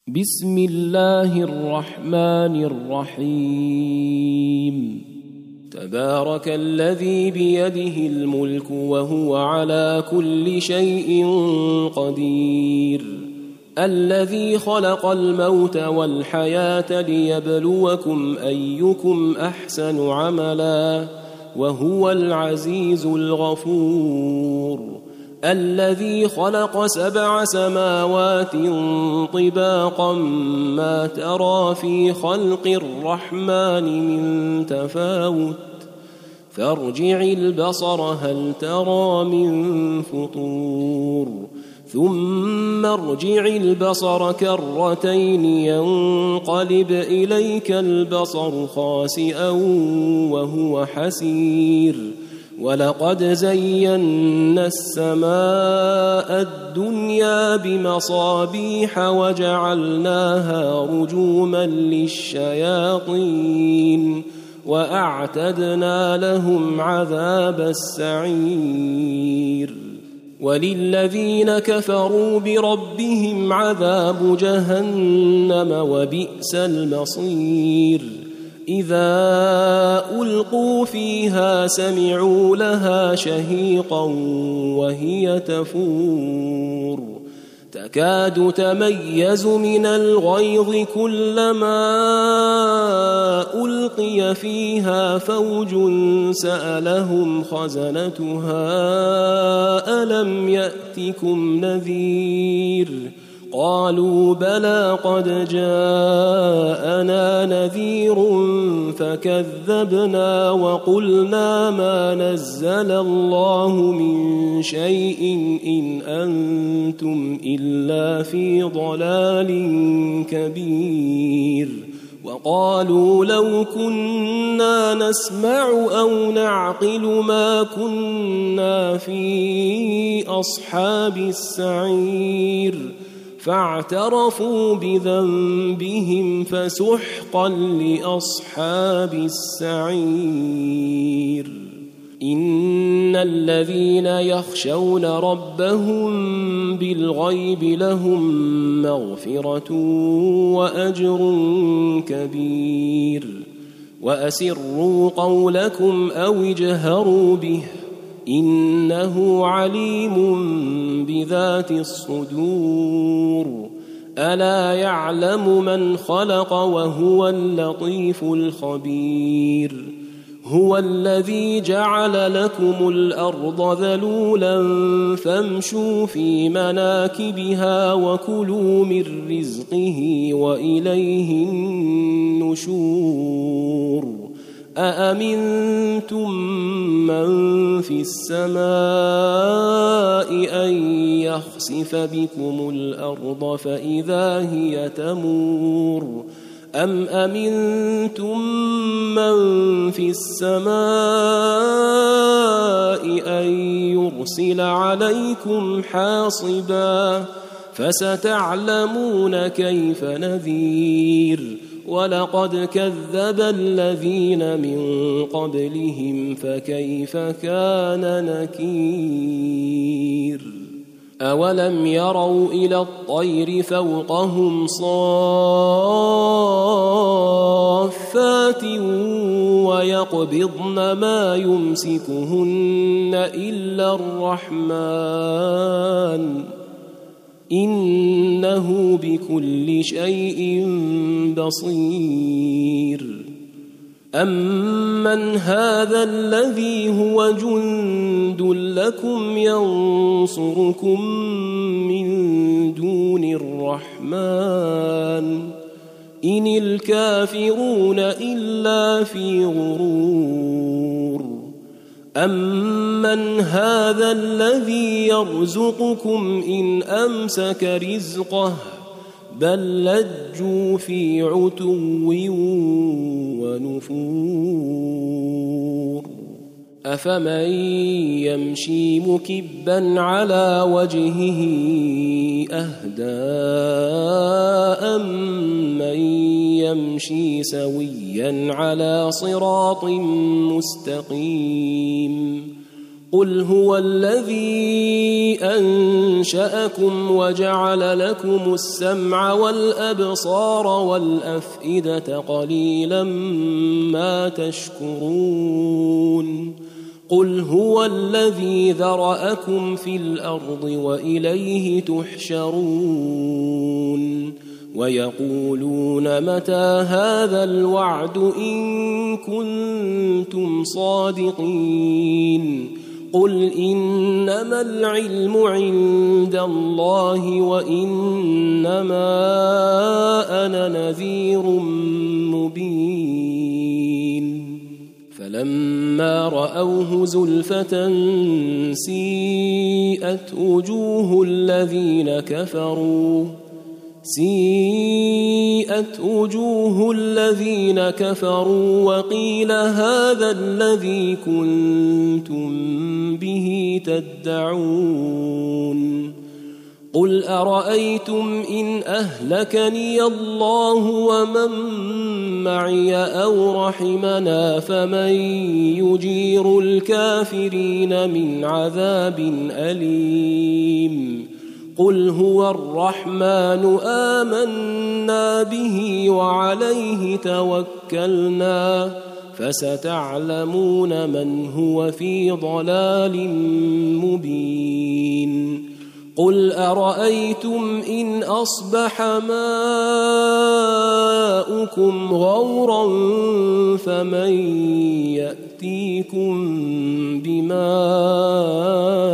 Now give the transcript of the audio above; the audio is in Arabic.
بسم الله الرحمن الرحيم. تبارك الذي بيده الملك وهو على كل شيء قدير، الذي خلق الموت والحياة ليبلوكم أيكم أحسن عملا وهو العزيز الغفور، الذي خلق 7 سماوات طباقا ما ترى في خلق الرحمن من تفاوت فارجع البصر هل ترى من فطور ثم ارجع البصر كرتين ينقلب إليك البصر خاسئا وهو حسير، ولقد زينا السماء الدنيا بمصابيح وجعلناها رجوما للشياطين وأعتدنا لهم عذاب السعير، وللذين كفروا بربهم عذاب جهنم وبئس المصير. إذا ألقوا فيها سمعوا لها شهيقا وهي تفور تكاد تميز من الغيظ كلما ألقي فيها فوج سألهم خزنتها ألم يأتكم نذير قالوا بلى قد جاءنا نذير فكذبنا وقلنا ما نزل الله من شيء إن أنتم إلا في ضلال كبير، وقالوا لو كنا نسمع أو نعقل ما كنا في أصحاب السعير، فاعترفوا بذنبهم فسحقا لأصحاب السعير. إن الذين يخشون ربهم بالغيب لهم مغفرة وأجر كبير، وأسروا قولكم أو اجهروا به إنه عليم بذات الصدور، ألا يعلم من خلق وهو اللطيف الخبير. هو الذي جعل لكم الأرض ذلولا فامشوا في مناكبها وكلوا من رزقه وإليه النشور. أأمنتم من في السماء أن يخسف بكم الأرض فإذا هي تمور أم أمنتم من في السماء أن يرسل عليكم حاصبا فستعلمون كيف نذير، ولقد كذب الذين من قبلهم فكيف كان نكير. أولم يروا إلى الطير فوقهم صافات ويقبضن ما يمسكهن إلا الرحمن إنه بكل شيء بصير. أمن هذا الذي هو جند لكم ينصركم من دون الرحمن إن الكافرون إلا في غرور. أمن هذا الذي يرزقكم إن أمسك رزقه بل لجوا في عتو ونفور. أفمن يمشي مكبا على وجهه أهدى أمن يمشي سويا على صراط مستقيم قل هو الذي أنشأكم وجعل لكم السمع والأبصار والأفئدة قليلا ما تشكرون قل هو الذي ذرأكم في الأرض وإليه تحشرون ويقولون متى هذا الوعد إن كنتم صادقين قل إنما العلم عند الله وإنما أنا نذير مبين فلما رأوه زلفة سيئت وجوه الذين كفروا وقيل هذا الذي كنتم به تدعون قل أرأيتم إن أهلكني الله ومن معي أو رحمنا فمن يجير الكافرين من عذاب أليم قل هو الرحمن آمنا به وعليه توكلنا فستعلمون من هو في ضلال مبين قل أرأيتم إن أصبح ماؤكم غورا فمن يأتيكم بماء